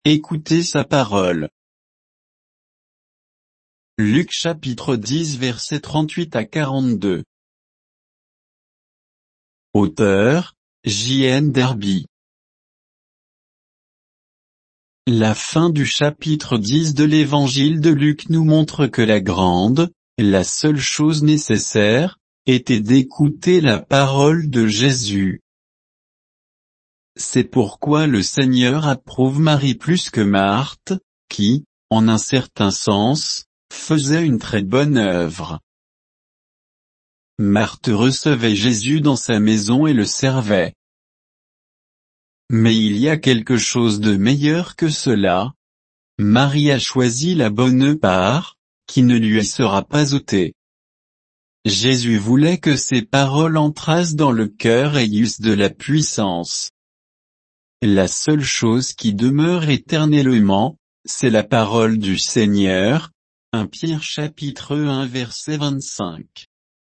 écoutez sa parole. Luc chapitre 10 versets 38 à 42. Auteur, J.N. Derby. La fin du chapitre 10 de l'évangile de Luc nous montre que la seule chose nécessaire, était d'écouter la parole de Jésus. C'est pourquoi le Seigneur approuve Marie plus que Marthe, qui, en un certain sens, faisait une très bonne œuvre. Marthe recevait Jésus dans sa maison et le servait. Mais il y a quelque chose de meilleur que cela. Marie a choisi la bonne part, qui ne lui sera pas ôtée. Jésus voulait que ses paroles entrassent dans le cœur et eussent de la puissance. La seule chose qui demeure éternellement, c'est la parole du Seigneur. 1 Pierre chapitre 1 verset 25.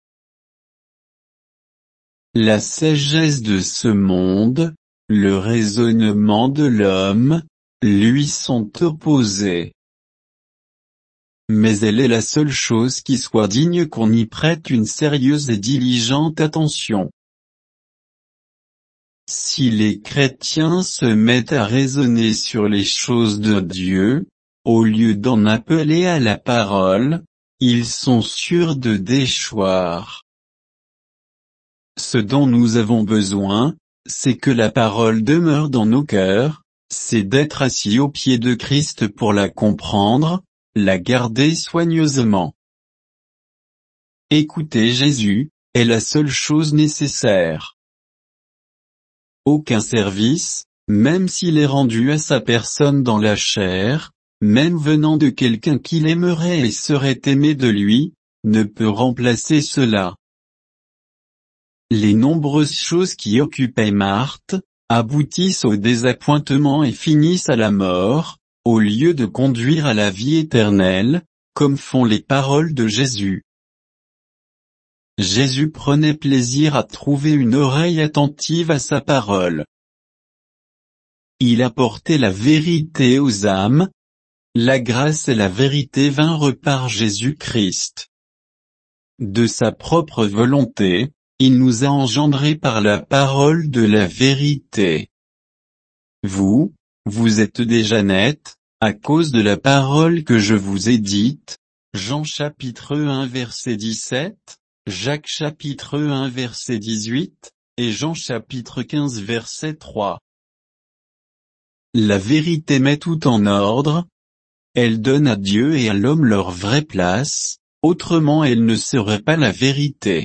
La sagesse de ce monde, le raisonnement de l'homme, lui sont opposés. Mais elle est la seule chose qui soit digne qu'on y prête une sérieuse et diligente attention. Si les chrétiens se mettent à raisonner sur les choses de Dieu, au lieu d'en appeler à la parole, ils sont sûrs de déchoir. Ce dont nous avons besoin, c'est que la parole demeure dans nos cœurs, c'est d'être assis aux pieds de Christ pour la comprendre, la garder soigneusement. Écouter Jésus, est la seule chose nécessaire. Aucun service, même s'il est rendu à sa personne dans la chair, même venant de quelqu'un qu'il aimerait et serait aimé de lui, ne peut remplacer cela. Les nombreuses choses qui occupaient Marthe, aboutissent au désappointement et finissent à la mort, au lieu de conduire à la vie éternelle, comme font les paroles de Jésus. Jésus prenait plaisir à trouver une oreille attentive à sa parole. Il apportait la vérité aux âmes. La grâce et la vérité vinrent par Jésus-Christ. De sa propre volonté, il nous a engendrés par la parole de la vérité. Vous êtes déjà nets, à cause de la parole que je vous ai dite. Jean chapitre 1 verset 17, Jacques chapitre 1 verset 18, et Jean chapitre 15 verset 3. La vérité met tout en ordre. Elle donne à Dieu et à l'homme leur vraie place, autrement elle ne serait pas la vérité.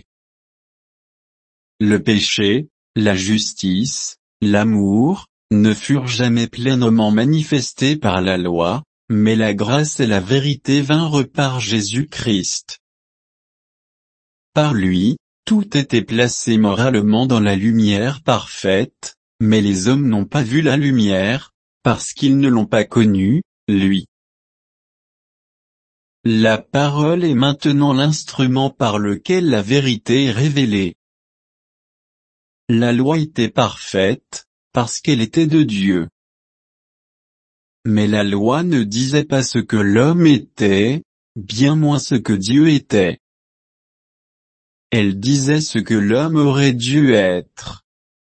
Le péché, la justice, l'amour, ne furent jamais pleinement manifestés par la loi, mais la grâce et la vérité vinrent par Jésus-Christ. Par lui, tout était placé moralement dans la lumière parfaite, mais les hommes n'ont pas vu la lumière, parce qu'ils ne l'ont pas connu, lui. La parole est maintenant l'instrument par lequel la vérité est révélée. La loi était parfaite, parce qu'elle était de Dieu. Mais la loi ne disait pas ce que l'homme était, bien moins ce que Dieu était. Elle disait ce que l'homme aurait dû être.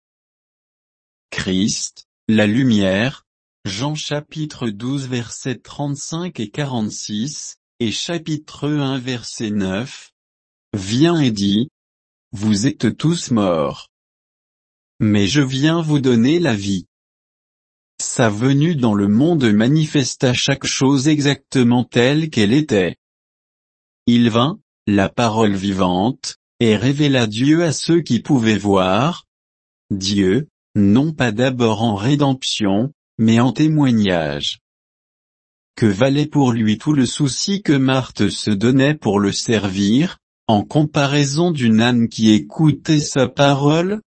Christ, la lumière, Jean chapitre 12 versets 35 et 46, et chapitre 1 verset 9, vient et dit, « Vous êtes tous morts. Mais je viens vous donner la vie. » Sa venue dans le monde manifesta chaque chose exactement telle qu'elle était. Il vint, la parole vivante, et révéla Dieu à ceux qui pouvaient voir. Dieu, non pas d'abord en rédemption, mais en témoignage. Que valait pour lui tout le souci que Marthe se donnait pour le servir, en comparaison d'une âme qui écoutait sa parole?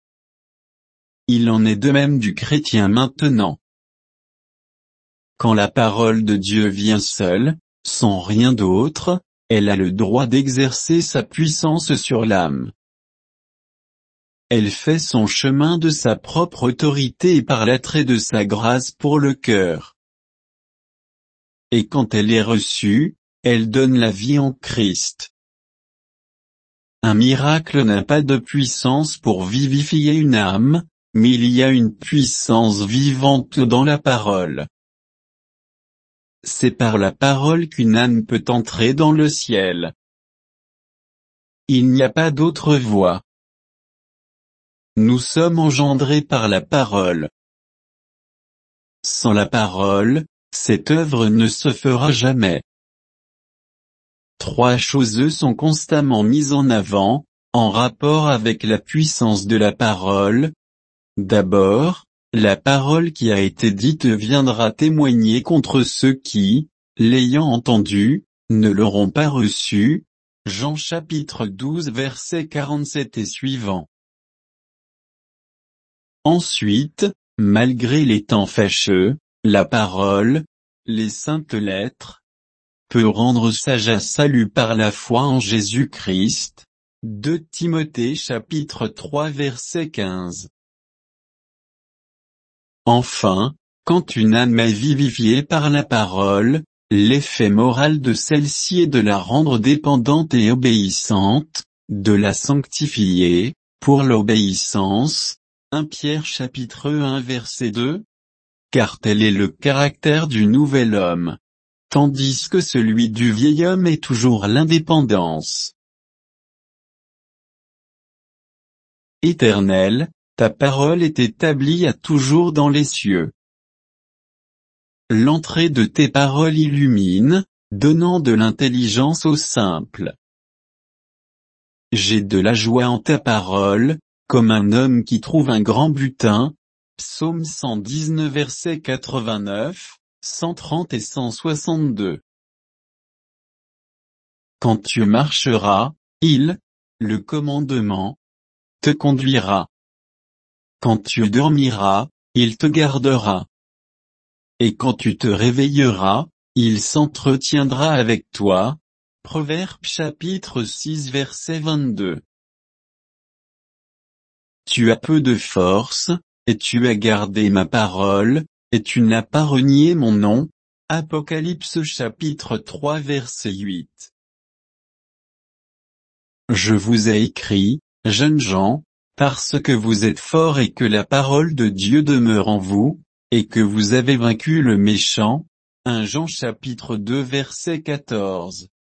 Il en est de même du chrétien maintenant. Quand la parole de Dieu vient seule, sans rien d'autre, elle a le droit d'exercer sa puissance sur l'âme. Elle fait son chemin de sa propre autorité et par l'attrait de sa grâce pour le cœur. et quand elle est reçue, elle donne la vie en Christ. Un miracle n'a pas de puissance pour vivifier une âme, mais il y a une puissance vivante dans la parole. C'est par la parole qu'une âme peut entrer dans le ciel. Il n'y a pas d'autre voie. Nous sommes engendrés par la parole. Sans la parole, cette œuvre ne se fera jamais. Trois choses sont constamment mises en avant, en rapport avec la puissance de la parole. D'abord, la parole qui a été dite viendra témoigner contre ceux qui, l'ayant entendue, ne l'auront pas reçue. Jean chapitre 12 versets 47 et suivants. Ensuite, malgré les temps fâcheux, la parole, les saintes lettres, peut rendre sage à salut par la foi en Jésus-Christ. 2 Timothée chapitre 3 verset 15. Enfin, quand une âme est vivifiée par la parole, l'effet moral de celle-ci est de la rendre dépendante et obéissante, de la sanctifier, pour l'obéissance. 1 Pierre chapitre 1 verset 2. Car tel est le caractère du nouvel homme. Tandis que celui du vieil homme est toujours l'indépendance. Éternel, ta parole est établie à toujours dans les cieux. L'entrée de tes paroles illumine, donnant de l'intelligence aux simples. J'ai de la joie en ta parole, comme un homme qui trouve un grand butin. Psaume 119 versets 89, 130 et 162. Quand tu marcheras, le commandement, te conduira. Quand tu dormiras, il te gardera. Et quand tu te réveilleras, il s'entretiendra avec toi. Proverbe chapitre 6 verset 22. Tu as peu de force, et tu as gardé ma parole, et tu n'as pas renié mon nom. Apocalypse chapitre 3 verset 8. Je vous ai écrit, jeunes gens, parce que vous êtes forts et que la parole de Dieu demeure en vous, et que vous avez vaincu le méchant. 1 Jean chapitre 2 verset 14.